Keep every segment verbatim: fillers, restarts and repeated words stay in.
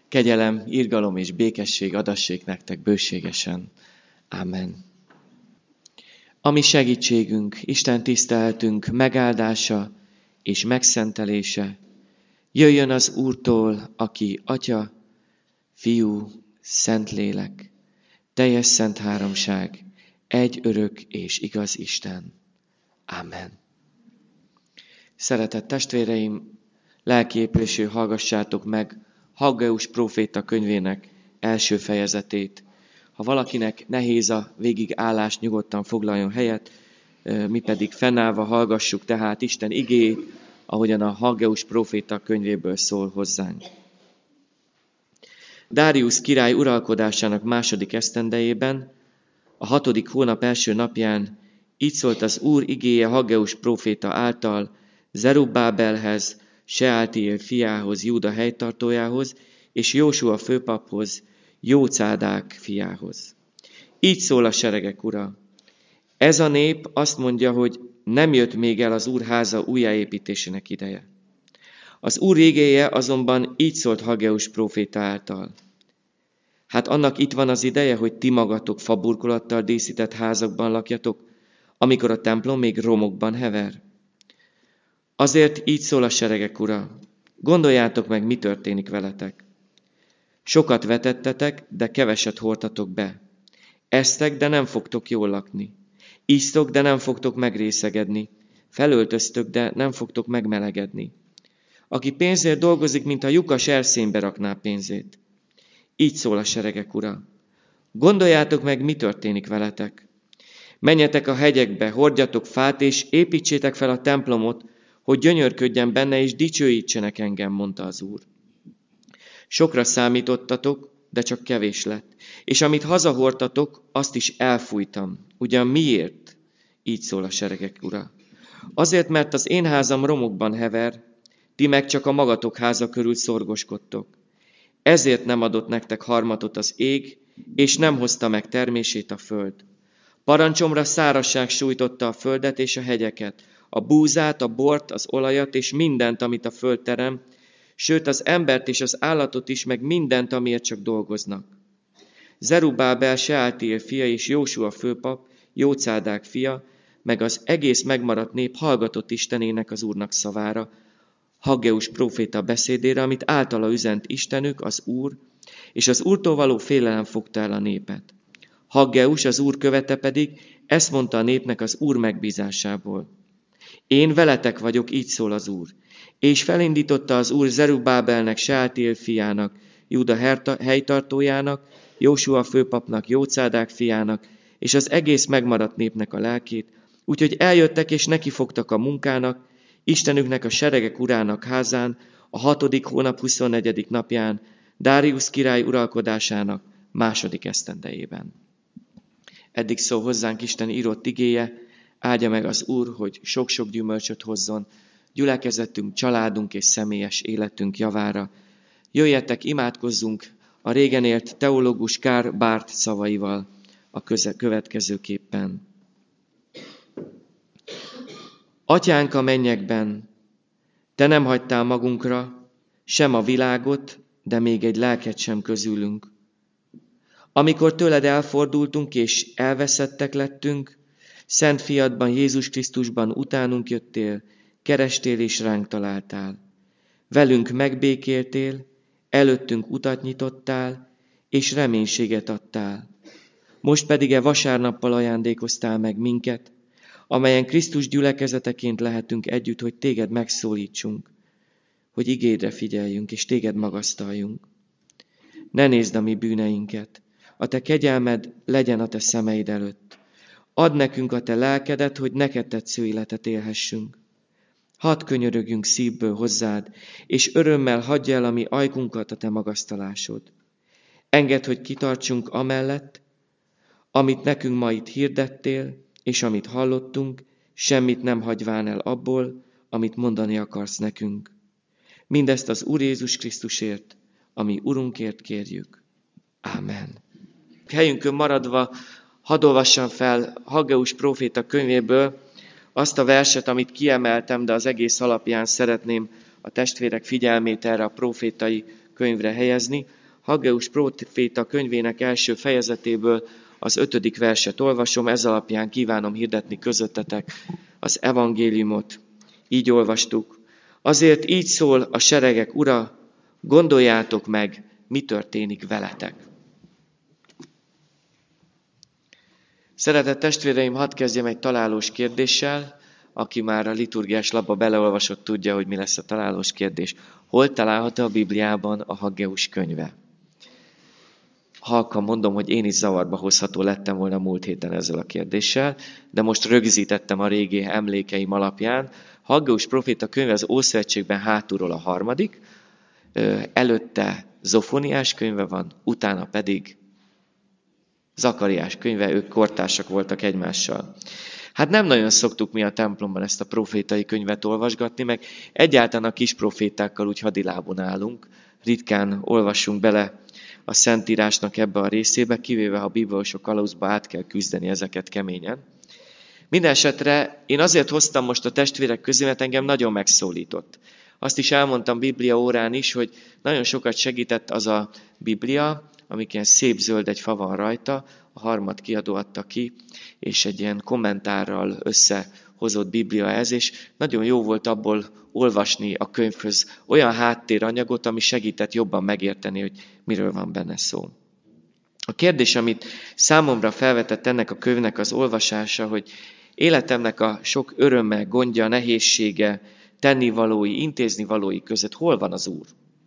Kegyelem, irgalom és békesség adassék nektek bőségesen. Ámen. Ami segítségünk, Isten tiszteltünk megáldása és megszentelése jöjjön az Úrtól, aki Atya, Fiú, Szentlélek, teljes szent háromság, egy örök és igaz Isten. Ámen. Szeretett testvéreim, lelkiépülésű hallgassátok meg Haggeus próféta könyvének első fejezetét. Ha valakinek nehéz a végigállás, nyugodtan foglaljon helyet, mi pedig fennállva hallgassuk tehát Isten igéjét, ahogyan a Haggeus próféta könyvéből szól hozzánk. Dáriusz király uralkodásának második esztendejében, a hatodik hónap első napján így szólt az Úr igéje Haggeus próféta által Zerubbábelhez, Seáltiél fiához, Júda helytartójához, és Jósua főpaphoz, Jócádák fiához. Így szól a seregek ura. Ez a nép azt mondja, hogy nem jött még el az Úr háza újjáépítésének ideje. Az Úr igéje azonban így szólt Haggeus próféta által. Hát annak itt van az ideje, hogy ti magatok faburkolattal díszített házakban lakjatok, amikor a templom még romokban hever. Azért így szól a seregek ura. Gondoljátok meg, mi történik veletek. Sokat vetettetek, de keveset hordtatok be. Esztek, de nem fogtok jól lakni. Isztok, de nem fogtok megrészegedni. Felöltöztök, de nem fogtok megmelegedni. Aki pénzért dolgozik, mint a lyukas erszénybe rakná pénzét. Így szól a seregek ura. Gondoljátok meg, mi történik veletek. Menjetek a hegyekbe, hordjatok fát, és építsétek fel a templomot, hogy gyönyörködjen benne, és dicsőítsenek engem, mondta az Úr. Sokra számítottatok, de csak kevés lett. És amit hazahordtatok, azt is elfújtam. Ugyan miért? Így szól a seregek ura. Azért, mert az én házam romokban hever, ti meg csak a magatok háza körül szorgoskodtok. Ezért nem adott nektek harmatot az ég, és nem hozta meg termését a föld. Parancsomra szárazság sújtotta a földet és a hegyeket, a búzát, a bort, az olajat és mindent, amit a föld terem, sőt az embert és az állatot is, meg mindent, amiért csak dolgoznak. Zerubbábel, Seáltiél fia és Jósua főpap, Jócádák fia, meg az egész megmaradt nép hallgatott Istenének, az Úrnak szavára, Haggeus próféta beszédére, amit általa üzent Istenük, az Úr, és az Úrtól való félelem fogta el a népet. Haggeus, az Úr követe pedig, ezt mondta a népnek az Úr megbízásából. Én veletek vagyok, így szól az Úr. És felindította az Úr Zerubbábelnek, Seáltiél fiának, Júda helytartójának, Jósua főpapnak, Jócádák fiának, és az egész megmaradt népnek a lelkét, úgyhogy eljöttek és nekifogtak a munkának, Istenüknek, a seregek urának házán, a hatodik hónap huszonnegyedik napján, Dáriusz király uralkodásának második esztendejében. Eddig szól hozzánk Isten írott igéje, áldja meg az Úr, hogy sok-sok gyümölcsöt hozzon, gyülekezetünk, családunk és személyes életünk javára. Jöjjetek, imádkozzunk a régen élt teológus Karl Barth szavaival a köze- következőképpen. Atyánk a mennyekben, te nem hagytál magunkra sem a világot, de még egy lelket sem közülünk. Amikor tőled elfordultunk és elveszettek lettünk, Szent fiadban, Jézus Krisztusban utánunk jöttél, kerestél és ránk találtál. Velünk megbékéltél, előttünk utat nyitottál, és reménységet adtál. Most pedig e vasárnappal ajándékoztál meg minket, amelyen Krisztus gyülekezeteként lehetünk együtt, hogy téged megszólítsunk, hogy igédre figyeljünk, és téged magasztaljunk. Ne nézd a mi bűneinket, a te kegyelmed legyen a te szemeid előtt. Add nekünk a te lelkedet, hogy neked tetsző életet élhessünk. Hadd könyörögjünk szívből hozzád, és örömmel hagyj el a mi ajkunkat a te magasztalásod. Engedd, hogy kitartsunk amellett, amit nekünk ma itt hirdettél, és amit hallottunk, semmit nem hagyván el abból, amit mondani akarsz nekünk. Mindezt az Úr Jézus Krisztusért, ami Urunkért kérjük. Ámen. Helyünkön maradva hadd olvassam fel Haggeus próféta könyvéből azt a verset, amit kiemeltem, de az egész alapján szeretném a testvérek figyelmét erre a prófétai könyvre helyezni. Haggeus próféta könyvének első fejezetéből az ötödik verset olvasom, ez alapján kívánom hirdetni közöttetek az evangéliumot. Így olvastuk. Azért így szól a seregek ura, gondoljátok meg, mi történik veletek. Szeretett testvéreim, hadd kezdjem egy találós kérdéssel. Aki már a liturgiás lapba beleolvasott, tudja, hogy mi lesz a találós kérdés. Hol található a Bibliában a Haggeus könyve? Halkan mondom, hogy én is zavarba hozható lettem volna múlt héten ezzel a kérdéssel, de most rögzítettem a régi emlékeim alapján. Haggeus próféta könyve az Ószövetségben hátulról a harmadik, előtte Zofoniás könyve van, utána pedig Zakariás könyve, ők kortársak voltak egymással. Hát nem nagyon szoktuk mi a templomban ezt a profétai könyvet olvasgatni, meg egyáltalán a kis profétákkal úgy hadilábon állunk, ritkán olvassunk bele a Szentírásnak ebbe a részébe, kivéve ha a bibliósok kalauzba át kell küzdeni ezeket keményen. Minden esetre én azért hoztam most a testvérek közé, mert engem nagyon megszólított. Azt is elmondtam Biblia órán is, hogy nagyon sokat segített az a Biblia, amik ilyen szép zöld egy fa van rajta, a Harmad kiadó adta ki, és egy ilyen kommentárral összehozott Biblia ez, és nagyon jó volt abból olvasni a könyvhöz olyan háttéranyagot, ami segített jobban megérteni, hogy miről van benne szó. A kérdés, amit számomra felvetett ennek a könyvnek az olvasása, hogy életemnek a sok öröme, gondja, nehézsége, tennivalói, intéznivalói között hol van az Úr?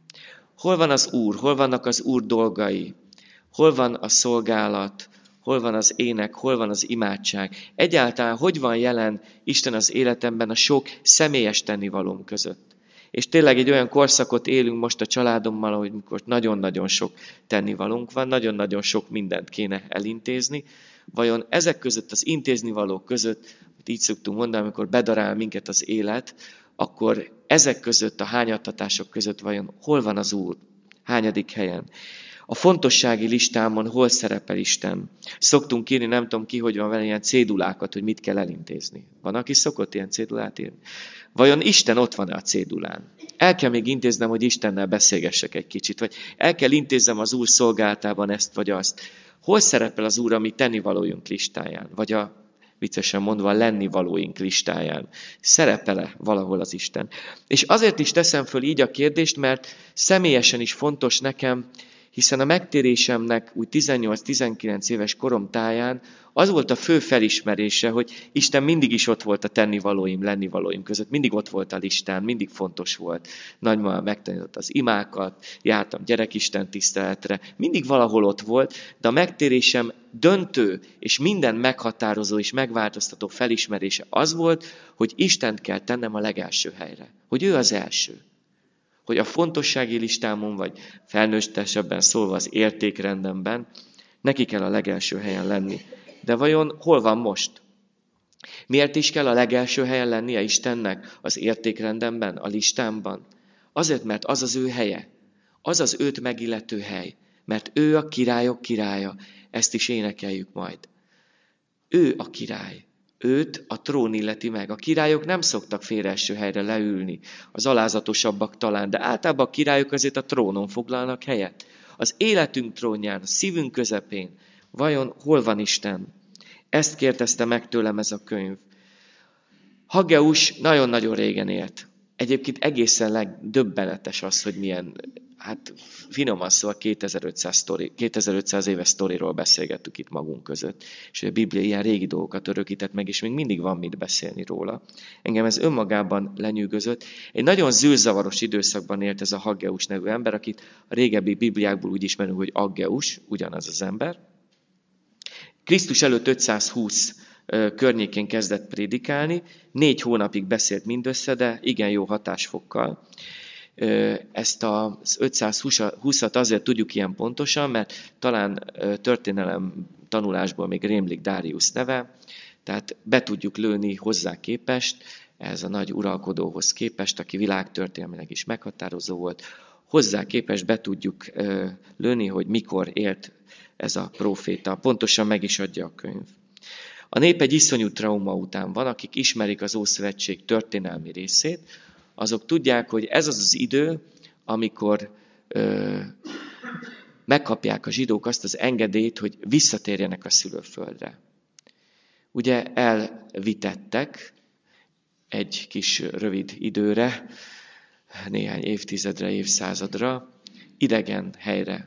Hol van az Úr? Hol vannak az Úr dolgai? Hol van a szolgálat? Hol van az ének? Hol van az imádság? Egyáltalán hogy van jelen Isten az életemben a sok személyes tennivalóm között? És tényleg egy olyan korszakot élünk most a családommal, hogy mikor nagyon-nagyon sok tennivalónk van, nagyon-nagyon sok mindent kéne elintézni. Vajon ezek között, az intéznivalók között, így szoktunk mondani, amikor bedarál minket az élet, akkor ezek között, a hányattatások között vajon hol van az Úr? Hányadik helyen? A fontossági listámon hol szerepel Isten? Szoktunk írni, nem tudom ki, hogy van vele ilyen cédulákat, hogy mit kell elintézni. Van, aki szokott ilyen cédulát írni? Vajon Isten ott van-e a cédulán? El kell még intéznem, hogy Istennel beszélgessek egy kicsit, vagy el kell intéznem az Úr szolgálatában ezt vagy azt. Hol szerepel az Úr a mi tennivalójunk listáján? Vagy a viccesen mondva a lennivalóink listáján. Szerepele valahol az Isten. És azért is teszem föl így a kérdést, mert személyesen is fontos nekem, hiszen a megtérésemnek úgy tizennyolc-tizenkilenc éves korom táján az volt a fő felismerése, hogy Isten mindig is ott volt a tennivalóim, lennivalóim között, mindig ott volt a listán, mindig fontos volt. Nagymama megtanított az imákat, jártam gyerekisten tiszteletre, mindig valahol ott volt, de a megtérésem döntő és minden meghatározó és megváltoztató felismerése az volt, hogy Istent kell tennem a legelső helyre, hogy ő az első. Hogy a fontossági listámon, vagy felnőttesebben szólva az értékrendemben, neki kell a legelső helyen lenni. De vajon hol van most? Miért is kell a legelső helyen lennie Istennek az értékrendemben, a listámban? Azért, mert az az ő helye. Az az őt megillető hely. Mert ő a királyok királya. Ezt is énekeljük majd. Ő a király. Őt a trón illeti meg. A királyok nem szoktak félreeső helyre leülni, az alázatosabbak talán, de általában a királyok azért a trónon foglalnak helyet. Az életünk trónján, a szívünk közepén, vajon hol van Isten? Ezt kérdezte meg tőlem ez a könyv. Haggeus nagyon-nagyon régen élt. Egyébként egészen legdöbbenetes az, hogy milyen, hát finoman szóval kétezer-ötszáz, sztori, kétezer-ötszáz éves sztoriról beszélgettük itt magunk között. És hogy a Biblia ilyen régi dolgokat örökített meg, és még mindig van mit beszélni róla. Engem ez önmagában lenyűgözött. Egy nagyon zűrzavaros időszakban élt ez a Haggeus nevű ember, akit a régebbi Bibliákból úgy ismerünk, hogy Aggeus, ugyanaz az ember. Krisztus előtt ötszázhúsz környékén kezdett prédikálni, négy hónapig beszélt mindössze, de igen jó hatásfokkal. Ezt az ötszázhúszat azért tudjuk ilyen pontosan, mert talán történelem tanulásból még rémlik Dáriusz neve, tehát be tudjuk lőni hozzá képest, ez a nagy uralkodóhoz képest, aki világtörténelmileg is meghatározó volt, hozzá képest be tudjuk lőni, hogy mikor élt ez a próféta. Pontosan meg is adja a könyv. A nép egy iszonyú trauma után van, akik ismerik az Ószövetség történelmi részét, azok tudják, hogy ez az az idő, amikor ö, megkapják a zsidók azt az engedélyt, hogy visszatérjenek a szülőföldre. Ugye elvitettek egy kis rövid időre, néhány évtizedre, évszázadra, idegen helyre.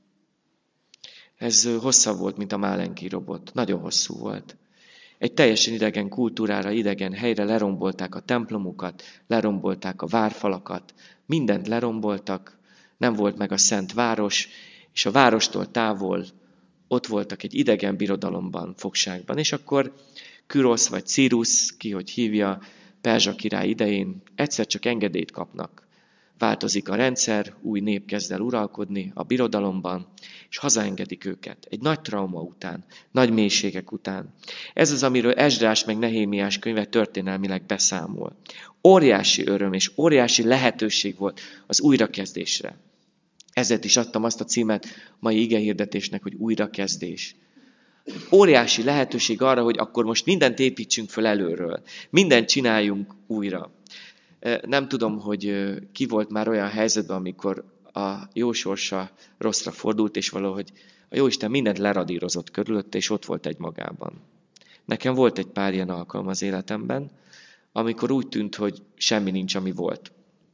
Ez hosszabb volt, mint a Málenki robot. Nagyon hosszú volt. Egy teljesen idegen kultúrára, idegen helyre lerombolták a templomukat, lerombolták a várfalakat, mindent leromboltak, nem volt meg a Szent Város, és a várostól távol ott voltak egy idegen birodalomban, fogságban. És akkor Kürosz vagy Círusz, ki hogy hívja, Perzsa király idején egyszer csak engedélyt kapnak. Változik a rendszer, új nép kezd el uralkodni a birodalomban, és hazaengedik őket. Egy nagy trauma után, nagy mélységek után. Ez az, amiről Esdrás meg Nehémiás könyve történelmileg beszámol. Óriási öröm és óriási lehetőség volt az újrakezdésre. Ezért is adtam azt a címet mai igehirdetésnek, hogy újrakezdés. Óriási lehetőség arra, hogy akkor most mindent építsünk föl előről. Mindent csináljunk újra. Nem tudom, hogy ki volt már olyan helyzetben, amikor a jó sorsa rosszra fordult, és valahogy a Jóisten mindent leradírozott körülötte, és ott volt egy magában. Nekem volt egy pár ilyen alkalom az életemben, amikor úgy tűnt, hogy semmi nincs, ami volt.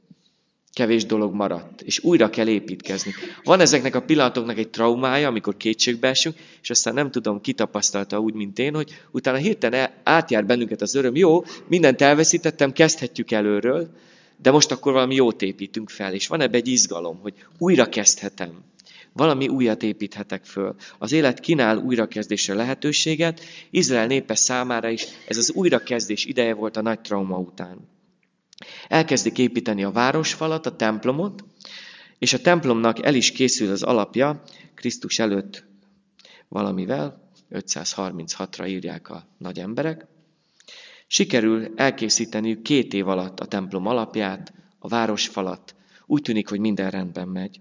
Kevés dolog maradt, és újra kell építkezni. Van ezeknek a pillanatoknak egy traumája, amikor kétségbe esünk, és aztán nem tudom, ki tapasztalta úgy, mint én, hogy utána hirtelen átjár bennünket az öröm. Jó, mindent elveszítettem, kezdhetjük előről, de most akkor valami jót építünk fel, és van ebbe egy izgalom, hogy újra kezdhetem. Valami újat építhetek föl. Az élet kínál újrakezdésre lehetőséget, Izrael népe számára is ez az újrakezdés ideje volt a nagy trauma után. Elkezdik építeni a városfalat, a templomot, és a templomnak el is készül az alapja, Krisztus előtt valamivel, ötszázharminchatra írják a nagy emberek. Sikerül elkészíteniük két év alatt a templom alapját, a városfalat. Úgy tűnik, hogy minden rendben megy.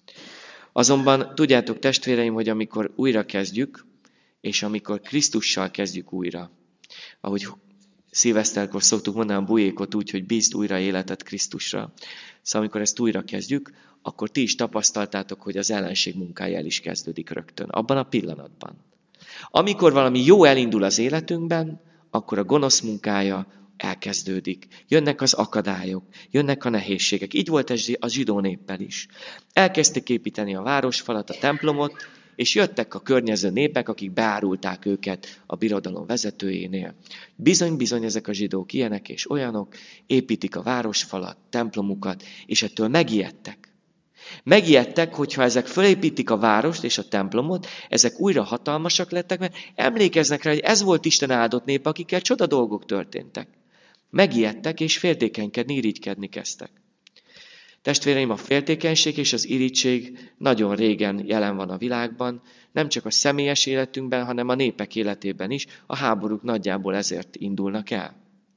Azonban tudjátok, testvéreim, hogy amikor újra kezdjük, és amikor Krisztussal kezdjük újra, ahogy szilveszterkor szoktuk mondani a bujékot úgy, hogy bízd újra életet Krisztusra. Szóval amikor ezt újra kezdjük, akkor ti is tapasztaltátok, hogy az ellenség munkája el is kezdődik rögtön, abban a pillanatban. Amikor valami jó elindul az életünkben, akkor a gonosz munkája elkezdődik. Jönnek az akadályok, jönnek a nehézségek. Így volt ez a zsidó néppel is. Elkezdték építeni a városfalat, a templomot, és jöttek a környező népek, akik beárulták őket a birodalom vezetőjénél. Bizony-bizony ezek a zsidók ilyenek és olyanok, építik a városfalat, templomukat, és ettől megijedtek. Megijedtek, hogyha ezek fölépítik a várost és a templomot, ezek újra hatalmasak lettek, mert emlékeznek rá, hogy ez volt Isten áldott nép, akikkel csoda dolgok történtek. Megijedtek, és féltékenykedni, irigykedni kezdtek. Testvéreim, a féltékenység és az irigység nagyon régen jelen van a világban, nem csak a személyes életünkben, hanem a népek életében is, a háborúk nagyjából ezért indulnak el.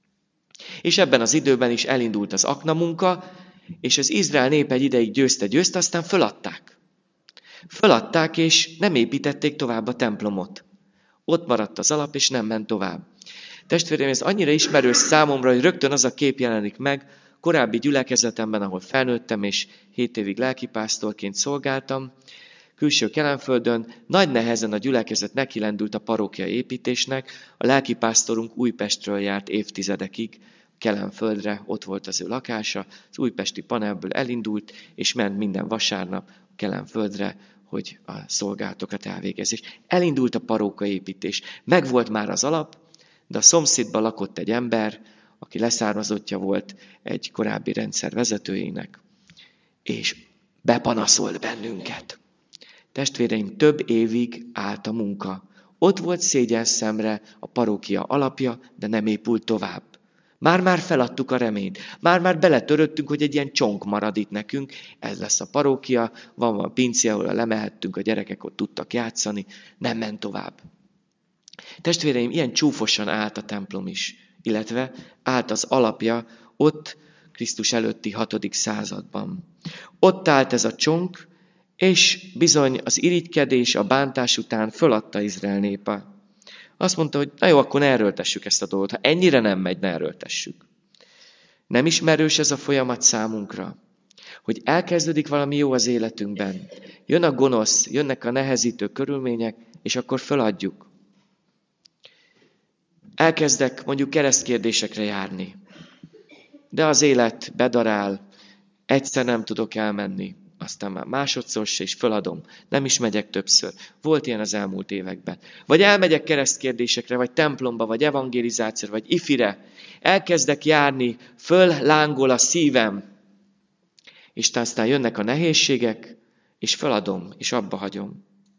És ebben az időben is elindult az aknamunka, és az Izrael nép egy ideig győzte-győzte, aztán föladták. Föladták, és nem építették tovább a templomot. Ott maradt az alap, és nem ment tovább. Testvéreim, ez annyira ismerős számomra, hogy rögtön az a kép jelenik meg, korábbi gyülekezetemben, ahol felnőttem, és hét évig lelkipásztorként szolgáltam, külső Kelenföldön, nagy nehezen a gyülekezet nekilendült a parókia építésnek, a lelkipásztorunk Újpestről járt évtizedekig Kelenföldre, ott volt az ő lakása, az újpesti panelből elindult, és ment minden vasárnap Kelenföldre, hogy a szolgálatokat elvégezzék. Elindult a paróka építés, megvolt már az alap, de a szomszédban lakott egy ember, aki leszármazottja volt egy korábbi rendszer vezetőjének, és bepanaszolt bennünket. Testvéreim, több évig állt a munka. Ott volt szégyen szemre a parókia alapja, de nem épült tovább. Már-már feladtuk a reményt. Már-már beletöröttünk, hogy egy ilyen csonk marad itt nekünk. Ez lesz a parókia, van van pinci, ahol lemehettünk, a gyerekek ott tudtak játszani. Nem ment tovább. Testvéreim, ilyen csúfosan állt a templom is, illetve állt az alapja ott Krisztus előtti hatodik században. Ott állt ez a csonk, és bizony az irigykedés, a bántás után föladta Izrael népe. Azt mondta, hogy na jó, akkor ne erőltessük ezt a dolgot. Ha ennyire nem megy, ne erőltessük. Nem ismerős ez a folyamat számunkra? hogy elkezdődik valami jó az életünkben. Jön a gonosz, jönnek a nehezítő körülmények, és akkor feladjuk. Elkezdek mondjuk keresztkérdésekre járni. De az élet bedarál, egyszer nem tudok elmenni, aztán már másodszor se, és feladom. Nem is megyek többször. Volt ilyen az elmúlt években. Vagy elmegyek keresztkérdésekre, vagy templomba, vagy evangelizációra, vagy ifire. Elkezdek járni, föllángol a szívem. És aztán jönnek a nehézségek, és feladom, és abba hagyom.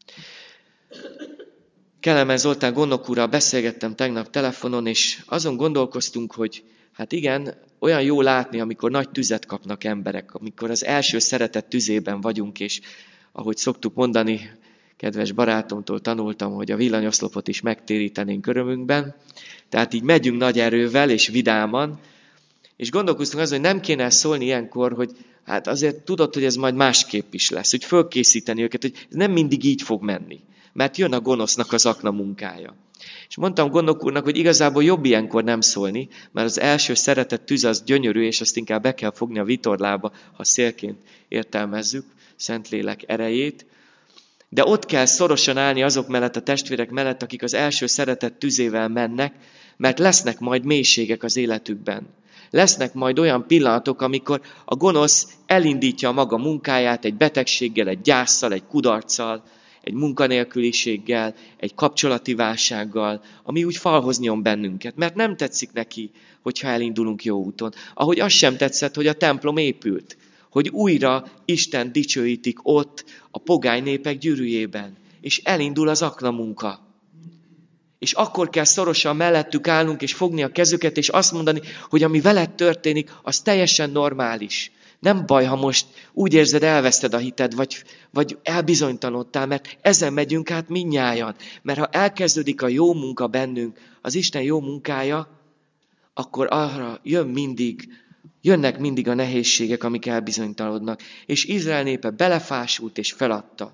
Kelemen Zoltán gondnok úrral beszélgettem tegnap telefonon, és azon gondolkoztunk, hogy hát igen, olyan jó látni, amikor nagy tüzet kapnak emberek, amikor az első szeretet tüzében vagyunk, és ahogy szoktuk mondani, kedves barátomtól tanultam, hogy a villanyoszlopot is megtérítenénk örömünkben. Tehát így megyünk nagy erővel és vidáman, és gondolkoztunk azon, hogy nem kéne szólni ilyenkor, hogy hát azért tudod, hogy ez majd másképp is lesz, hogy fölkészíteni őket, hogy ez nem mindig így fog menni, mert jön a gonosznak az akna munkája. És mondtam gondnok úrnak, hogy igazából jobb ilyenkor nem szólni, mert az első szeretett tűz az gyönyörű, és azt inkább be kell fogni a vitorlába, ha szélként értelmezzük Szentlélek erejét. De ott kell szorosan állni azok mellett, a testvérek mellett, akik az első szeretett tüzével mennek, mert lesznek majd mélységek az életükben. Lesznek majd olyan pillanatok, amikor a gonosz elindítja a maga munkáját egy betegséggel, egy gyásszal, egy kudarccal, egy munkanélküliséggel, egy kapcsolati válsággal, ami úgy falhoz nyom bennünket, mert nem tetszik neki, hogyha elindulunk jó úton. Ahogy az sem tetszett, hogy a templom épült, hogy újra Isten dicsőítik ott a pogány népek gyűrűjében, és elindul az akna munka. És akkor kell szorosan mellettük állnunk, és fogni a kezüket, és azt mondani, hogy ami veled történik, az teljesen normális. Nem baj, ha most úgy érzed, elveszted a hited, vagy, vagy elbizonytalanodtál, mert ezen megyünk át mindnyájan. Mert ha elkezdődik a jó munka bennünk, az Isten jó munkája, akkor arra jön mindig, jönnek mindig a nehézségek, amik elbizonytalanodnak. És Izrael népe belefásult és feladta.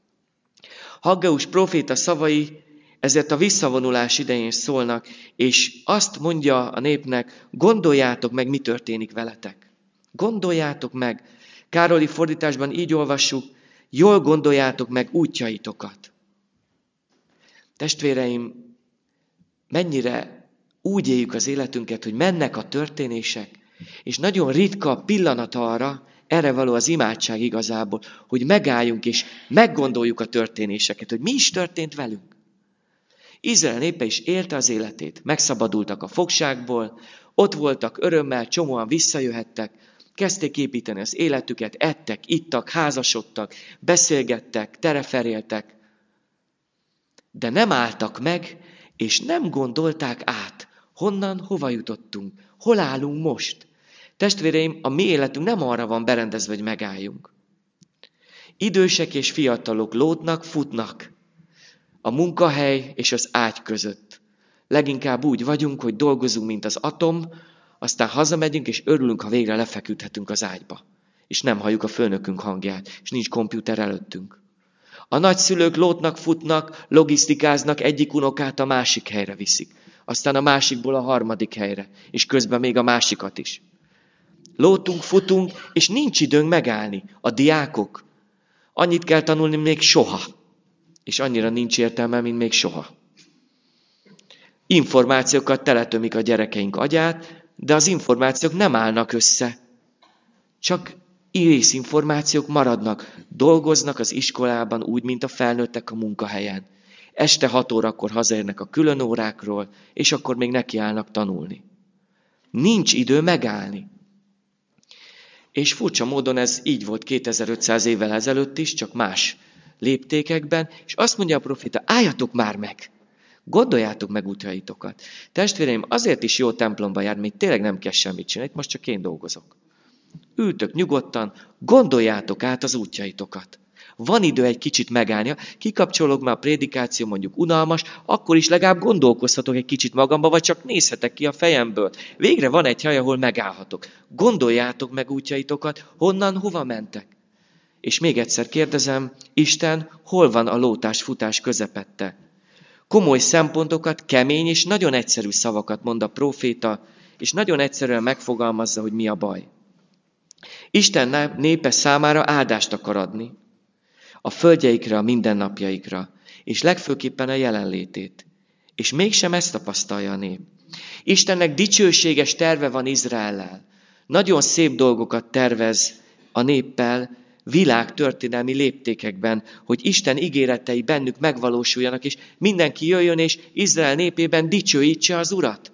Haggeus próféta szavai ezért a visszavonulás idején szólnak, és azt mondja a népnek, gondoljátok meg, mi történik veletek. Gondoljátok meg, Károli fordításban így olvassuk, jól gondoljátok meg útjaitokat. Testvéreim, mennyire úgy éljük az életünket, hogy mennek a történések, és nagyon ritka pillanat arra, erre való az imádság igazából, hogy megálljunk és meggondoljuk a történéseket, hogy mi is történt velünk. Izrael népe is élte az életét, megszabadultak a fogságból, ott voltak örömmel, csomóan visszajöhettek, kezdték építeni az életüket, ettek, ittak, házasodtak, beszélgettek, tereferéltek, de nem álltak meg, és nem gondolták át, honnan, hova jutottunk, hol állunk most. Testvéreim, a mi életünk nem arra van berendezve, hogy megálljunk. Idősek és fiatalok lódnak, futnak a munkahely és az ágy között. Leginkább úgy vagyunk, hogy dolgozunk, mint az atom, aztán hazamegyünk, és örülünk, ha végre lefeküdhetünk az ágyba. És nem halljuk a főnökünk hangját, és nincs komputer előttünk. A nagyszülők lótnak, futnak, logisztikáznak, egyik unokát a másik helyre viszik. Aztán a másikból a harmadik helyre, és közben még a másikat is. Lótunk, futunk, és nincs időnk megállni. A diákok, annyit kell tanulni, még soha. És annyira nincs értelme, mint még soha. Információkat teletömik a gyerekeink agyát, de az információk nem állnak össze. Csak részinformációk maradnak. Dolgoznak az iskolában úgy, mint a felnőttek a munkahelyen. Este hat órakor hazaérnek a külön órákról, és akkor még nekiállnak tanulni. Nincs idő megállni. És furcsa módon ez így volt kétezer-ötszáz évvel ezelőtt is, csak más léptékekben, és azt mondja a proféta, álljatok már meg! Gondoljátok meg útjaitokat. Testvéreim, azért is jó templomba járni, még tényleg nem kell semmit csinálni, most csak én dolgozok. Ültök nyugodtan, gondoljátok át az útjaitokat. Van idő egy kicsit megállni, kikapcsolok már a prédikáció mondjuk unalmas, akkor is legalább gondolkozhatok egy kicsit magamba, vagy csak nézhetek ki a fejemből. Végre van egy hely, ahol megállhatok. Gondoljátok meg útjaitokat, honnan, hova mentek. És még egyszer kérdezem, Isten, hol van a lótás futás közepette? Komoly szempontokat, kemény és nagyon egyszerű szavakat mond a próféta, és nagyon egyszerűen megfogalmazza, hogy mi a baj. Isten népe számára áldást akar adni. A földjeikre, a mindennapjaikra, és legfőképpen a jelenlétét. És mégsem ezt tapasztalja a nép. Istennek dicsőséges terve van Izraellel. Nagyon szép dolgokat tervez a néppel, világtörténelmi léptékekben, hogy Isten ígéretei bennük megvalósuljanak, és mindenki jöjjön, és Izrael népében dicsőítse az Urat.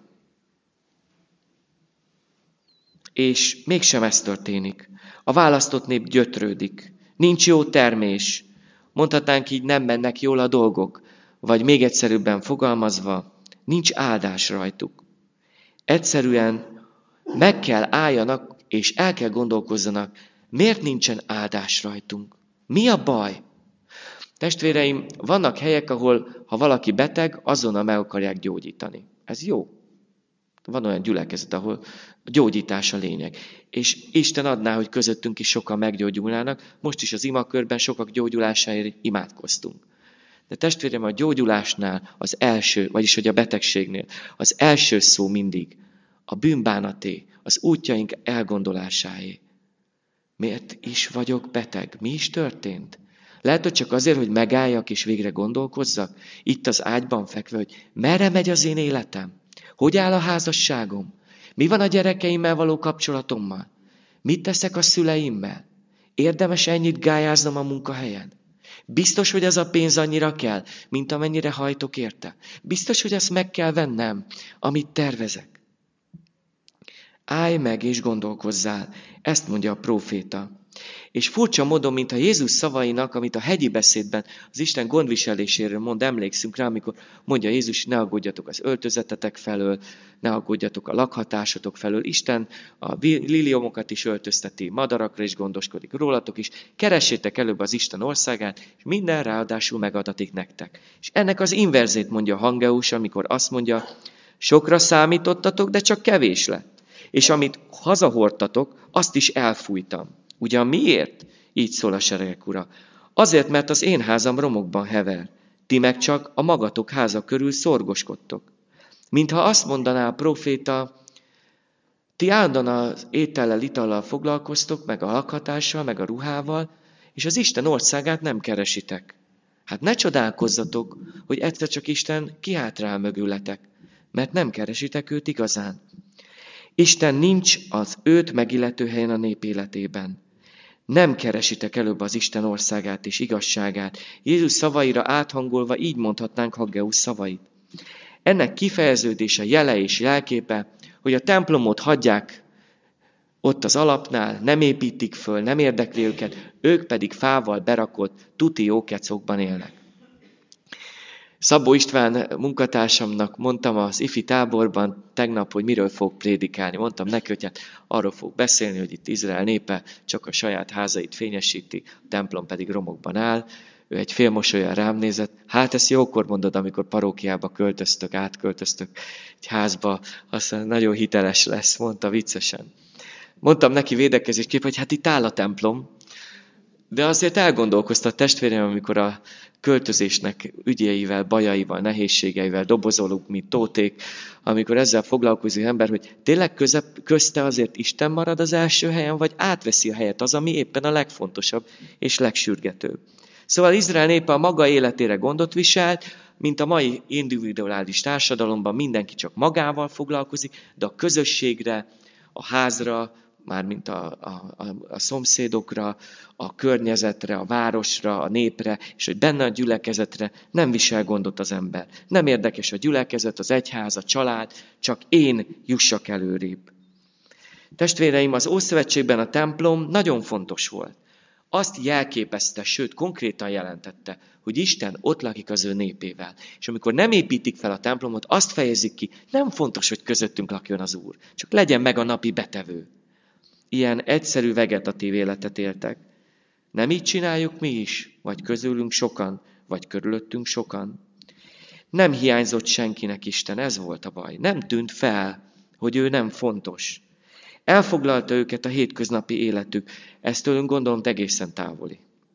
És mégsem ez történik. A választott nép gyötrődik. Nincs jó termés. Mondhatnánk így, nem mennek jól a dolgok. Vagy még egyszerűbben fogalmazva, nincs áldás rajtuk. Egyszerűen meg kell álljanak, és el kell gondolkozzanak, miért nincsen áldás rajtunk? Mi a baj? Testvéreim, vannak helyek, ahol ha valaki beteg, azonnal meg akarják gyógyítani. Ez jó. Van olyan gyülekezet, ahol a gyógyítás a lényeg. És Isten adná, hogy közöttünk is sokan meggyógyulnának. Most is az imakörben sokak gyógyulásáért imádkoztunk. De testvérem, a gyógyulásnál az első, vagyis hogy a betegségnél, az első szó mindig a bűnbánaté, az útjaink elgondolásáé. Miért is vagyok beteg? Mi is történt? Lehet, hogy csak azért, hogy megálljak és végre gondolkozzak, itt az ágyban fekve, hogy merre megy az én életem? Hogy áll a házasságom? Mi van a gyerekeimmel való kapcsolatommal? Mit teszek a szüleimmel? Érdemes ennyit gályáznom a munkahelyen? Biztos, hogy ez a pénz annyira kell, mint amennyire hajtok érte? Biztos, hogy ezt meg kell vennem, amit tervezek? Állj meg és gondolkozzál, ezt mondja a próféta. És furcsa módon, mintha Jézus szavainak, amit a hegyi beszédben az Isten gondviseléséről mond, emlékszünk rá, amikor mondja Jézus, ne aggódjatok az öltözetetek felől, ne aggódjatok a lakhatásotok felől. Isten a liliomokat is öltözteti, madarakra is gondoskodik, rólatok is. Keressétek előbb az Isten országát, és minden ráadásul megadatik nektek. És ennek az inverzét mondja Haggeus, amikor azt mondja, sokra számítottatok, de csak kevés lett. És amit hazahordtatok, azt is elfújtam. Ugyan miért? Így szól a seregek ura. Azért, mert az én házam romokban hever. Ti meg csak a magatok háza körül szorgoskodtok. Mintha azt mondaná a próféta, ti állandóan az étellel, itallal foglalkoztok, meg a lakhatással, meg a ruhával, és az Isten országát nem keresitek. Hát ne csodálkozzatok, hogy egyszer csak Isten kihátrál mögületek, mert nem keresitek őt igazán. Isten nincs az őt megillető helyen a nép életében. Nem keresitek előbb az Isten országát és igazságát. Jézus szavaira áthangolva így mondhatnánk Haggeus szavait. Ennek kifejeződése, jele és jelképe, hogy a templomot hagyják ott az alapnál, nem építik föl, nem érdekli őket, ők pedig fával berakott tuti jókecokban élnek. Szabó István munkatársamnak mondtam az ifi táborban tegnap, hogy miről fog prédikálni. Mondtam neki, hogy hát arról fog beszélni, hogy itt Izrael népe csak a saját házait fényesíti, a templom pedig romokban áll. Ő egy félmosolyan rám nézett. Hát ezt jókor mondod, amikor parókiába költöztök, átköltöztök egy házba, aztán nagyon hiteles lesz, mondta viccesen. Mondtam neki védekezésképp, hogy hát itt áll a templom, de azért elgondolkoztat testvérem, amikor a költözésnek ügyeivel, bajaival, nehézségeivel dobozolunk, mint tóték, amikor ezzel foglalkozik ember, hogy tényleg közep, közte azért Isten marad az első helyen, vagy átveszi a helyet az, ami éppen a legfontosabb és legsürgetőbb. Szóval Izrael népe a maga életére gondot viselt, mint a mai individuális társadalomban mindenki csak magával foglalkozik, de a közösségre, a házra, mármint a, a, a, a szomszédokra, a környezetre, a városra, a népre, és hogy benne a gyülekezetre nem visel gondot az ember. Nem érdekes a gyülekezet, az egyház, a család, csak én jussak előrébb. Testvéreim, az Ószövetségben a templom nagyon fontos volt. Azt jelképezte, sőt konkrétan jelentette, hogy Isten ott lakik az ő népével. És amikor nem építik fel a templomot, azt fejezik ki, nem fontos, hogy közöttünk lakjon az Úr, csak legyen meg a napi betevő. Ilyen egyszerű vegetatív életet éltek. Nem így csináljuk mi is? Vagy közülünk sokan, vagy körülöttünk sokan? Nem hiányzott senkinek Isten, ez volt a baj. Nem tűnt fel, hogy ő nem fontos. Elfoglalta őket a hétköznapi életük. Ez tőlünk gondolom egészen távoli.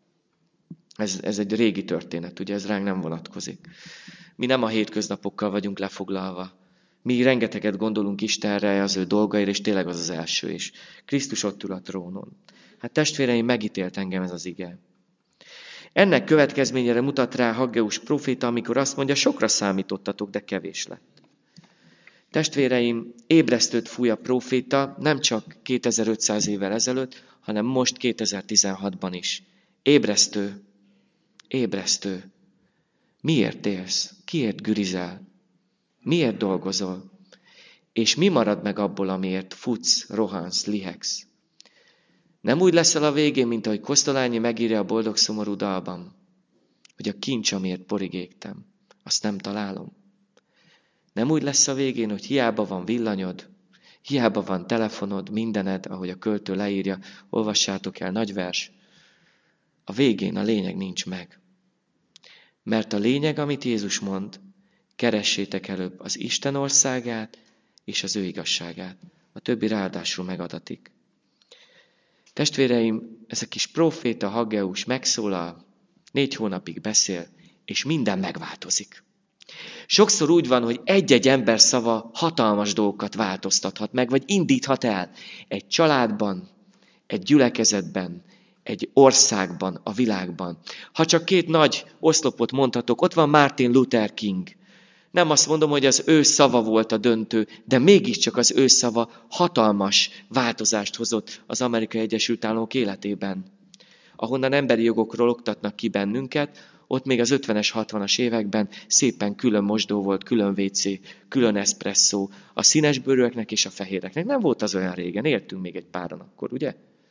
Ez, ez egy régi történet, ugye ez ránk nem vonatkozik. Mi nem a hétköznapokkal vagyunk lefoglalva. Mi rengeteget gondolunk Istenre, az ő dolgaira, és tényleg az az első is. Krisztus ott ül a trónon. Hát testvéreim, megítélt engem ez az ige. Ennek következményére mutat rá Haggeus próféta, amikor azt mondja, sokra számítottatok, de kevés lett. Testvéreim, ébresztőt fúj a próféta, nem csak kétezer-ötszáz évvel ezelőtt, hanem most kétezer-tizenhatban is. Ébresztő, ébresztő. Miért élsz? Kiért gürizel? Miért dolgozol? És mi marad meg abból, amiért futsz, rohansz, lihegsz? Nem úgy leszel a végén, mint ahogy Kosztolányi megírja a Boldog szomorú dalban, hogy a kincs, amiért porig égtem, azt nem találom. Nem úgy lesz a végén, hogy hiába van villanyod, hiába van telefonod, mindened, ahogy a költő leírja, olvassátok el, nagy vers. A végén a lényeg nincs meg. Mert a lényeg, amit Jézus mond, keressétek előbb az Isten országát és az ő igazságát. A többi ráadásul megadatik. Testvéreim, ez a kis próféta Haggeus megszólal, négy hónapig beszél, és minden megváltozik. Sokszor úgy van, hogy egy-egy ember szava hatalmas dolgokat változtathat meg, vagy indíthat el egy családban, egy gyülekezetben, egy országban, a világban. Ha csak két nagy oszlopot mondhatok, ott van Martin Luther King. Nem azt mondom, hogy az ő szava volt a döntő, de mégiscsak az ő szava hatalmas változást hozott az Amerikai Egyesült Államok életében. Ahonnan emberi jogokról oktatnak ki bennünket, ott még az ötvenes, hatvanas években szépen külön mosdó volt, külön vé cé, külön eszpresszó, a színesbőrűeknek és a fehéreknek. Nem volt az olyan régen, éltünk még egy páran akkor, ugye?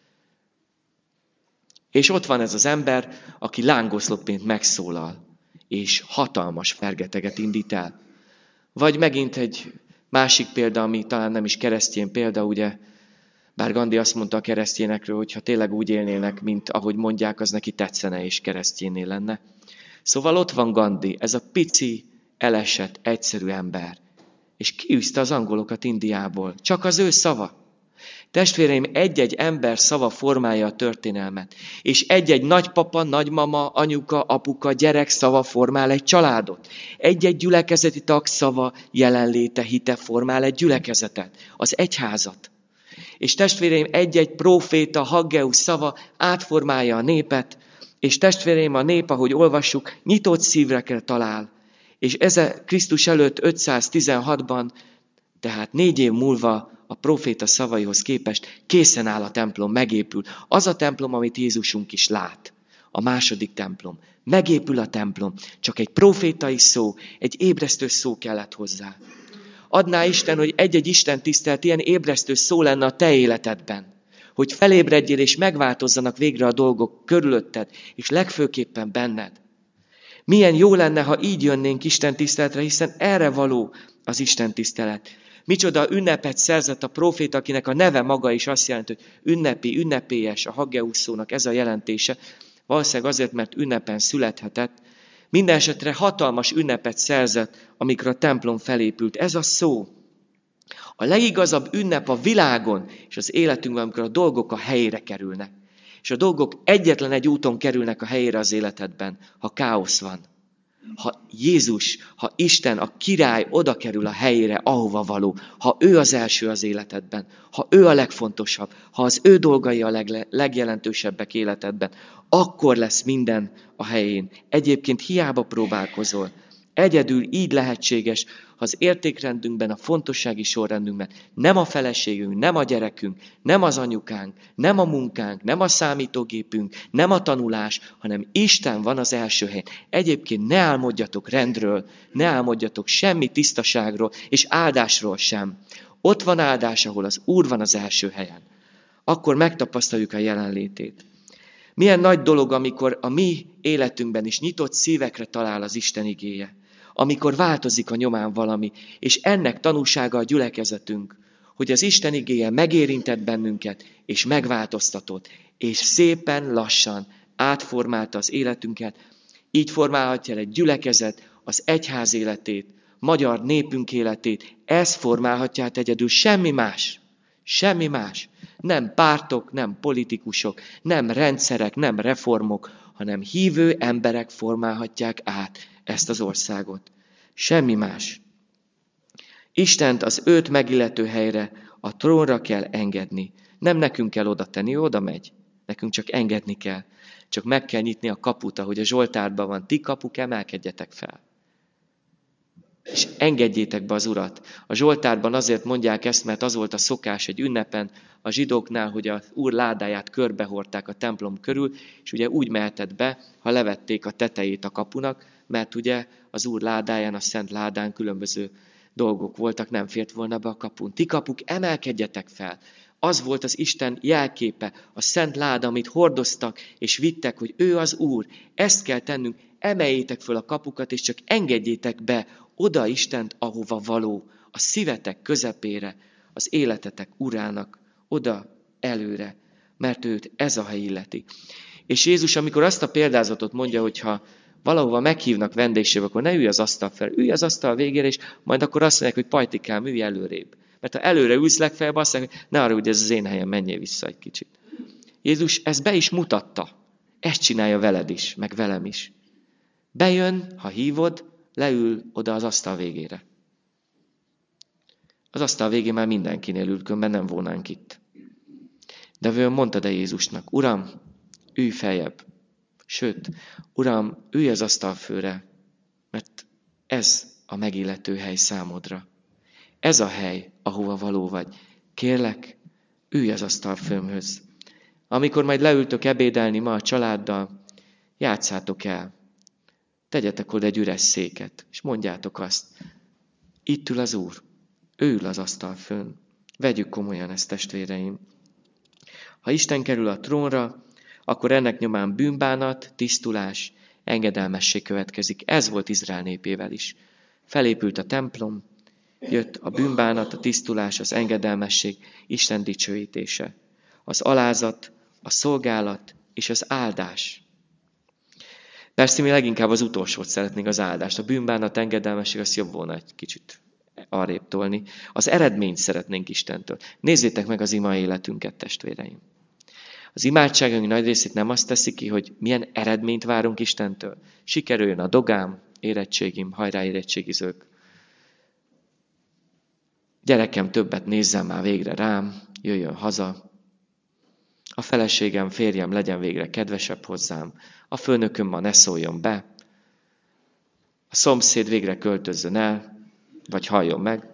És ott van ez az ember, aki lángoszlopként megszólal, és hatalmas fergeteget indít el. Vagy megint egy másik példa, ami talán nem is keresztény példa, ugye, bár Gandhi azt mondta a keresztényekről, hogy ha tényleg úgy élnének, mint ahogy mondják, az neki tetszene és keresztjénné lenne. Szóval ott van Gandhi, ez a pici, elesett, egyszerű ember. És kiűzte az angolokat Indiából. Csak az ő szava. Testvéreim, egy-egy ember szava formálja a történelmet. És egy-egy nagypapa, nagymama, anyuka, apuka, gyerek szava formál egy családot. Egy-egy gyülekezeti tag szava, jelenléte, hite formál egy gyülekezetet, az egyházat. És testvéreim, egy-egy próféta, Haggeus szava átformálja a népet, és testvéreim, a nép, ahogy olvassuk, nyitott szívre talál. És ez a Krisztus előtt ötszáztizenhatban, tehát négy év múlva a próféta szavaihoz képest készen áll a templom, megépül. Az a templom, amit Jézusunk is lát. A második templom. Megépül a templom. Csak egy prófétai szó, egy ébresztő szó kellett hozzá. Adná Isten, hogy egy-egy Isten tisztelt ilyen ébresztő szó lenne a te életedben. Hogy felébredjél és megváltozzanak végre a dolgok körülötted, és legfőképpen benned. Milyen jó lenne, ha így jönnénk Isten tiszteletre, hiszen erre való az Isten tisztelet. Micsoda ünnepet szerzett a próféta, akinek a neve maga is azt jelenti, hogy ünnepi, ünnepélyes, a Haggeus szónak ez a jelentése. Valószínűleg azért, mert ünnepen születhetett. Minden esetre hatalmas ünnepet szerzett, amikor a templom felépült. Ez a szó. A legigazabb ünnep a világon és az életünkben, amikor a dolgok a helyére kerülnek. És a dolgok egyetlen egy úton kerülnek a helyére az életedben, ha káosz van. Ha Jézus, ha Isten, a király oda kerül a helyére, ahova való, ha ő az első az életedben, ha ő a legfontosabb, ha az ő dolgai a legle, legjelentősebbek életedben, akkor lesz minden a helyén. Egyébként hiába próbálkozol. Egyedül így lehetséges, ha az értékrendünkben, a fontossági sorrendünkben nem a feleségünk, nem a gyerekünk, nem az anyukánk, nem a munkánk, nem a számítógépünk, nem a tanulás, hanem Isten van az első helyen. Egyébként ne álmodjatok rendről, ne álmodjatok semmi tisztaságról és áldásról sem. Ott van áldás, ahol az Úr van az első helyen. Akkor megtapasztaljuk a jelenlétét. Milyen nagy dolog, amikor a mi életünkben is nyitott szívekre talál az Isten igéje. Amikor változik a nyomán valami, és ennek tanúsága a gyülekezetünk, hogy az Isten igéje megérintett bennünket, és megváltoztatott, és szépen lassan átformálta az életünket. Így formálhatja el egy gyülekezet az egyház életét, magyar népünk életét, ez formálhatja át egyedül, semmi más. Semmi más. Nem pártok, nem politikusok, nem rendszerek, nem reformok, hanem hívő emberek formálhatják át ezt az országot. Semmi más. Istent az őt megillető helyre, a trónra kell engedni. Nem nekünk kell oda tenni, oda megy. Nekünk csak engedni kell. Csak meg kell nyitni a kaput, ahogy a Zsoltárban van. Ti kapuk, emelkedjetek fel. És engedjétek be az Urat. A Zsoltárban azért mondják ezt, mert az volt a szokás egy ünnepen a zsidóknál, hogy az Úr ládáját körbehordták a templom körül, és ugye úgy mehetett be, ha levették a tetejét a kapunak, mert ugye az Úr ládáján, a szent ládán különböző dolgok voltak, nem fért volna be a kapun. Ti kapuk, emelkedjetek fel! Az volt az Isten jelképe, a szent láda, amit hordoztak és vittek, hogy ő az Úr. Ezt kell tennünk, emeljétek föl a kapukat, és csak engedjétek be oda Istent, ahova való, a szívetek közepére, az életetek urának, oda előre, mert őt ez a hely illeti. És Jézus, amikor azt a példázatot mondja, hogyha valahova meghívnak vendégségbe, akkor ne ülj az asztal fel, ülj az asztal végére, és majd akkor azt mondják, hogy pajtikám, ülj előrébb. Mert ha előre ülsz legfeljebb, azt mondják, hogy ne arra, hogy ez az én helyem, menjél vissza egy kicsit. Jézus ezt be is mutatta. Ezt csinálja veled is, meg velem is. Bejön, ha hívod, leül oda az asztal végére. Az asztal végén már mindenkinél ül, különben nem volnánk itt. De vajon mondta-e Jézusnak, Uram, ülj feljebb. Sőt, Uram, ülj az asztalfőre, mert ez a megillető hely számodra. Ez a hely, ahova való vagy. Kérlek, ülj az asztalfőmhöz. Amikor majd leültök ebédelni ma a családdal, játszátok el. Tegyetek oda egy üres széket, és mondjátok azt. Itt ül az Úr, ő ül az asztalfőn. Vegyük komolyan ezt, testvéreim. Ha Isten kerül a trónra, akkor ennek nyomán bűnbánat, tisztulás, engedelmesség következik. Ez volt Izrael népével is. Felépült a templom, jött a bűnbánat, a tisztulás, az engedelmesség, Isten dicsőítése. Az alázat, a szolgálat és az áldás. Persze mi leginkább az utolsót szeretnénk, az áldást. A bűnbánat, engedelmesség, az jobb volna egy kicsit arrébb tolni. Az eredményt szeretnénk Istentől. Nézzétek meg az ima életünket, testvéreim. Az imádságunk nagy részét nem azt teszi ki, hogy milyen eredményt várunk Istentől. Sikerüljön a dogám, érettségim, hajrá érettségizők. Gyerekem többet nézzen már végre rám, jöjjön haza. A feleségem, férjem legyen végre kedvesebb hozzám. A főnököm ma ne szóljon be. A szomszéd végre költözzön el, vagy halljon meg.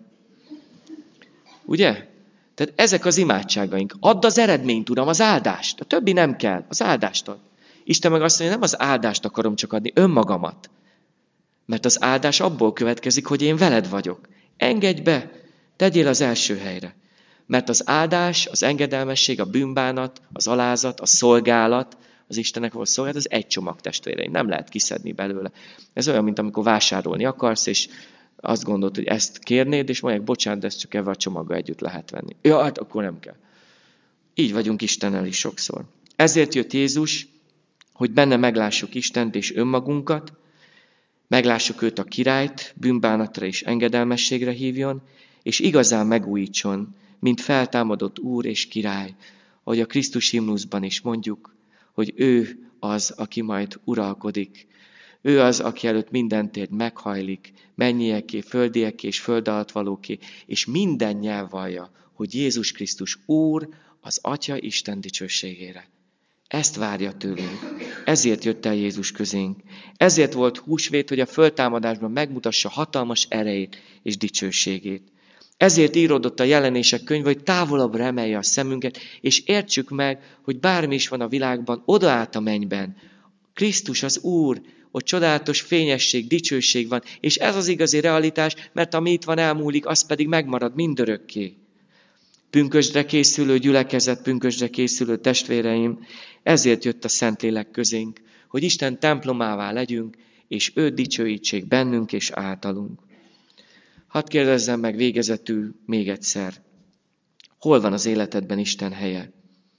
Ugye? Tehát ezek az imádságaink. Add az eredményt, Uram, az áldást. A többi nem kell, az áldást ad. Isten meg azt mondja, nem az áldást akarom csak adni, önmagamat. Mert az áldás abból következik, hogy én veled vagyok. Engedj be, tegyél az első helyre. Mert az áldás, az engedelmesség, a bűnbánat, az alázat, a szolgálat, az Istennek volt szolgálat, az egy csomag, testvéreim. Nem lehet kiszedni belőle. Ez olyan, mint amikor vásárolni akarsz, és azt gondolod, hogy ezt kérnéd, és mondják, bocsánat, de ezt csak ebben a csomaggal együtt lehet venni. Ja, hát akkor nem kell. Így vagyunk Istennel is sokszor. Ezért jött Jézus, hogy benne meglássuk Istent és önmagunkat, meglássuk őt a királyt, bűnbánatra és engedelmességre hívjon, és igazán megújítson, mint feltámadott Úr és király, ahogy a Krisztus himnuszban is mondjuk, hogy ő az, aki majd uralkodik. Ő az, aki előtt minden térd meghajlik, mennyieké, földieké és föld alatt valóké, és minden nyelv vallja, hogy Jézus Krisztus Úr az Atya Isten dicsőségére. Ezt várja tőlünk. Ezért jött el Jézus közénk. Ezért volt húsvét, hogy a föltámadásban megmutassa hatalmas erejét és dicsőségét. Ezért íródott a jelenések könyve, hogy távolabbra emelje a szemünket, és értsük meg, hogy bármi is van a világban, odaállt a mennyben. Krisztus az Úr, ott csodálatos fényesség, dicsőség van, és ez az igazi realitás, mert ami itt van elmúlik, az pedig megmarad mindörökké. Pünkösdre készülő gyülekezet, pünkösdre készülő testvéreim, ezért jött a Szentlélek közénk, hogy Isten templomává legyünk, és ő dicsőítsék bennünk és általunk. Hadd kérdezzem meg végezetül még egyszer, hol van az életedben Isten helye?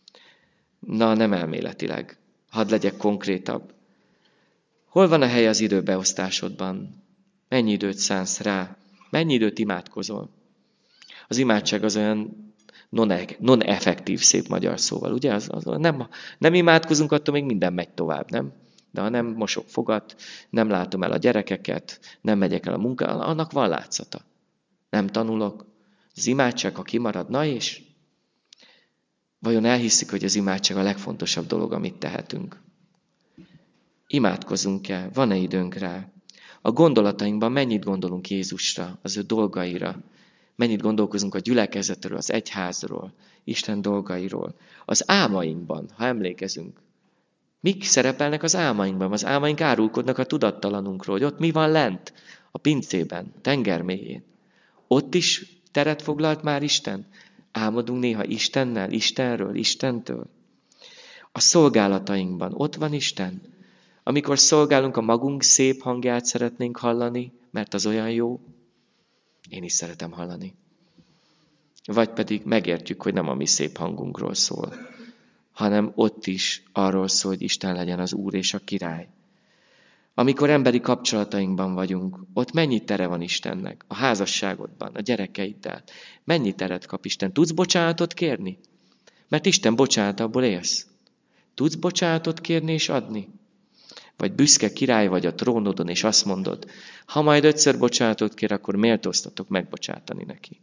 Na, nem elméletileg, hadd legyek konkrétabb. Hol van a helye az időbeosztásodban? Mennyi időt szánsz rá? Mennyi időt imádkozol? Az imádság az olyan non-effektív, szép magyar szóval, ugye? Az, az, nem, nem imádkozunk, attól még minden megy tovább, nem? De ha nem mosok fogat, nem látom el a gyerekeket, nem megyek el a munkára, annak van látszata. Nem tanulok. Az imádság, ha kimarad, na és? Vajon elhiszik, hogy az imádság a legfontosabb dolog, amit tehetünk? Imádkozunk-e? Van-e időnk rá? A gondolatainkban mennyit gondolunk Jézusra, az ő dolgaira? Mennyit gondolkozunk a gyülekezetről, az egyházról, Isten dolgairól? Az álmainkban, ha emlékezünk. Mik szerepelnek az álmainkban? Az álmaink árulkodnak a tudattalanunkról, hogy ott mi van lent, a pincében, tenger mélyén. Ott is teret foglalt már Isten? Álmodunk néha Istennel, Istenről, Istentől? A szolgálatainkban ott van Isten? Amikor szolgálunk, a magunk szép hangját szeretnénk hallani, mert az olyan jó. Én is szeretem hallani. Vagy pedig megértjük, hogy nem a mi szép hangunkról szól, hanem ott is arról szól, hogy Isten legyen az Úr és a Király. Amikor emberi kapcsolatainkban vagyunk, ott mennyi tere van Istennek? A házasságodban, a gyerekeiddel. Mennyi teret kap Isten? Tudsz bocsánatot kérni? Mert Isten bocsánatából élsz. Tudsz bocsánatot kérni és adni? Vagy büszke király vagy a trónodon, és azt mondod, ha majd ötször bocsánatot kér, akkor méltóztatok megbocsátani neki.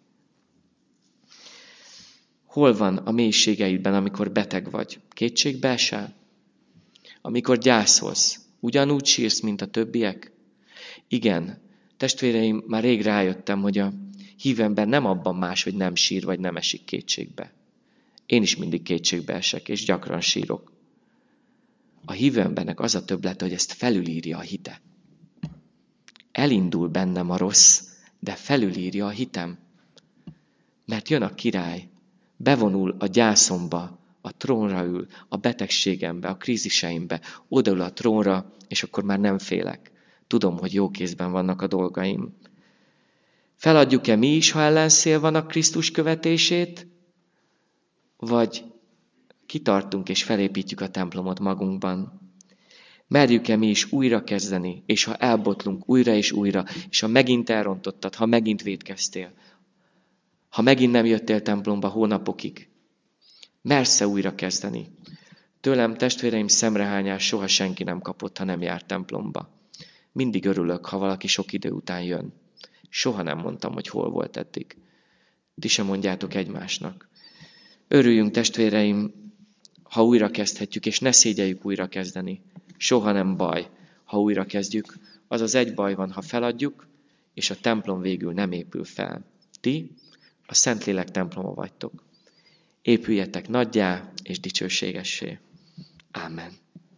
Hol van a mélységeidben, amikor beteg vagy? Kétségbe esel? Amikor gyászolsz, ugyanúgy sírsz, mint a többiek? Igen, testvéreim, már rég rájöttem, hogy a hívő ember nem abban más, hogy nem sír, vagy nem esik kétségbe. Én is mindig kétségbe esek, és gyakran sírok. A hívő embernek az a többlete, hogy ezt felülírja a hite. Elindul bennem a rossz, de felülírja a hitem. Mert jön a király, bevonul a gyászomba, a trónra ül, a betegségembe, a kríziseimbe, odaül a trónra, és akkor már nem félek. Tudom, hogy jó kézben vannak a dolgaim. Feladjuk-e mi is, ha ellenszél van a Krisztus követését? Vagy kitartunk és felépítjük a templomot magunkban? Merjük-e mi is újra kezdeni, és ha elbotlunk újra és újra, és ha megint elrontottad, ha megint vétkeztél, ha megint nem jöttél templomba hónapokig, mersz-e újra kezdeni? Tőlem, testvéreim, szemrehányás soha senki nem kapott, ha nem járt templomba. Mindig örülök, ha valaki sok idő után jön. Soha nem mondtam, hogy hol volt eddig. Ti sem mondjátok egymásnak. Örüljünk, testvéreim, ha újra kezdhetjük, és ne szégyeljük újra kezdeni. Soha nem baj, ha újra kezdjük. Az az egy baj van, ha feladjuk, és a templom végül nem épül fel. Ti a Szentlélek temploma vagytok. Épüljetek nagyjá és dicsőségessé. Ámen.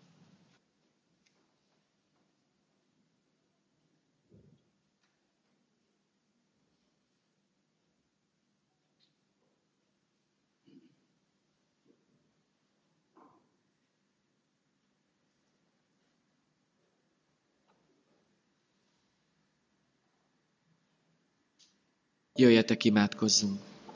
Jöjjetek, imádkozzunk!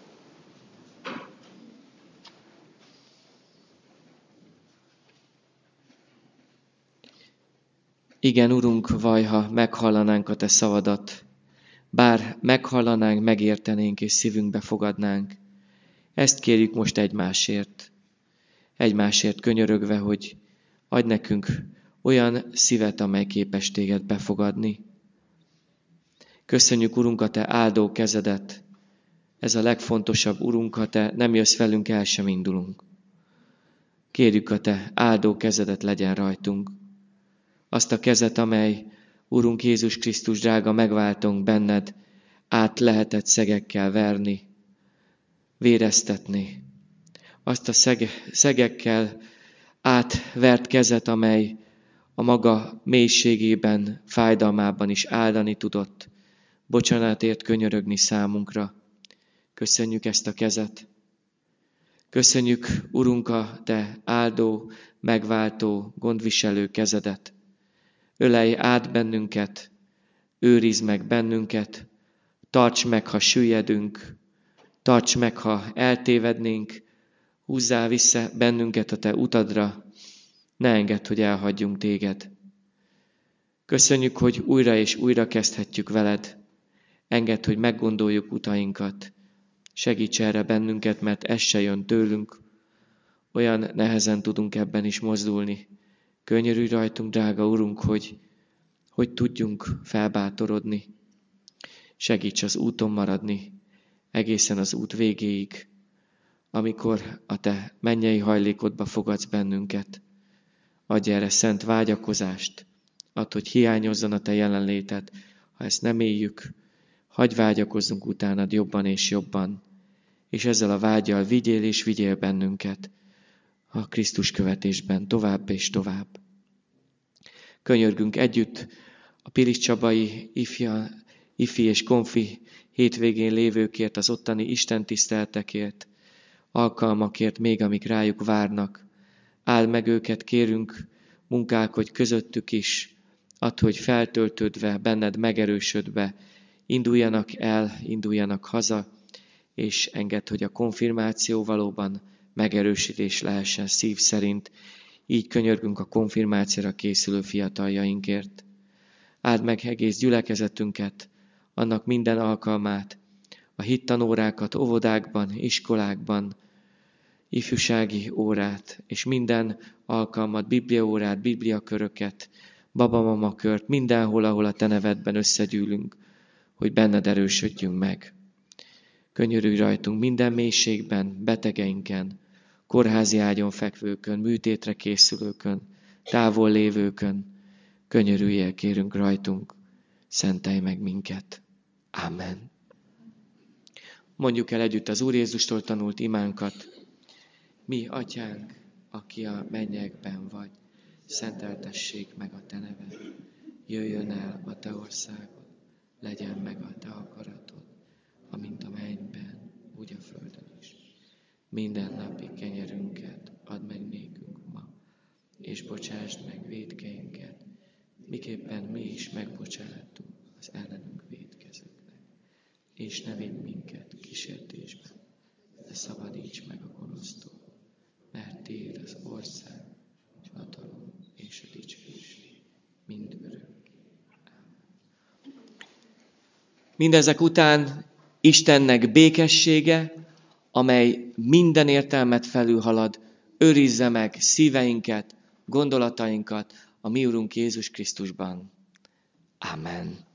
Igen, Urunk, vajha meghallanánk a Te szavadat, bár meghallanánk, megértenénk és szívünkbe fogadnánk. Ezt kérjük most egymásért. Egymásért könyörögve, hogy adj nekünk olyan szívet, amely képes Téged befogadni. Köszönjük, Urunk, a Te áldó kezedet. Ez a legfontosabb, Urunk, ha Te nem jössz velünk, el sem indulunk. Kérjük, a Te áldó kezedet legyen rajtunk. Azt a kezet, amely, Urunk Jézus Krisztus drága megváltónk benned, át lehetett szegekkel verni, véreztetni. Azt a szege, szegekkel átvert kezet, amely a maga mélységében, fájdalmában is áldani tudott, bocsánatért könyörögni számunkra. Köszönjük ezt a kezet. Köszönjük, Urunk, a Te áldó, megváltó, gondviselő kezedet. Ölelj át bennünket, őrizd meg bennünket, tarts meg, ha süllyedünk, tarts meg, ha eltévednénk, húzzál vissza bennünket a Te utadra, ne engedd, hogy elhagyjunk Téged. Köszönjük, hogy újra és újra kezdhetjük veled. Engedd, hogy meggondoljuk utainkat. Segíts erre bennünket, mert ez se jön tőlünk. Olyan nehezen tudunk ebben is mozdulni. Könyörülj rajtunk, drága Urunk, hogy, hogy tudjunk felbátorodni. segíts az úton maradni, egészen az út végéig, amikor a te mennyei hajlékodba fogadsz bennünket. Adj erre szent vágyakozást, add, hogy hiányozzon a te jelenléted. Ha ezt nem éljük, hagyj vágyakozzunk utánad jobban és jobban, és ezzel a vággyal vigyél és vigyél bennünket a Krisztus követésben tovább és tovább. Könyörgünk együtt a Piliscsabai ifja, ifi és konfi hétvégén lévőkért, az ottani istentiszteltekért, alkalmakért még, amik rájuk várnak. Áld meg őket, kérünk, munkálkodj közöttük is, add, hogy feltöltődve, benned megerősödve, induljanak el, induljanak haza, és engedd, hogy a konfirmáció valóban megerősítés lehessen szív szerint. Így könyörgünk a konfirmációra készülő fiataljainkért. Áld meg egész gyülekezetünket, annak minden alkalmát, a hittanórákat óvodákban, iskolákban, ifjúsági órát, és minden alkalmat, bibliaórát, bibliaköröket, babamama kört, mindenhol, ahol a te nevedben összegyűlünk, hogy benned erősödjünk meg. Könyörülj rajtunk minden mélységben, betegeinken, kórházi ágyon fekvőkön, műtétre készülőkön, távol lévőkön. Könyörüljél, kérünk rajtunk, szentelj meg minket. Amen. Mondjuk el együtt az Úr Jézustól tanult imánkat. Mi, Atyánk, aki a mennyekben vagy, szenteltessék meg a te neved. Jöjjön el a te országod, legyen meg a te akaratod, amint a mennyben, úgy a földön is. Minden napi kenyerünket add meg nékünk ma, és bocsásd meg vétkeinket, miképpen mi is megbocsátunk az ellenünk vétkezőknek. És ne vigy minket kísértésbe, de szabadíts meg a gonosztól, mert tiéd az ország, a hatalom és a dicsőség mind örökké. Mindezek után Istennek békessége, amely minden értelmet felülhalad, őrizze meg szíveinket, gondolatainkat a mi Urunk Jézus Krisztusban. Amen.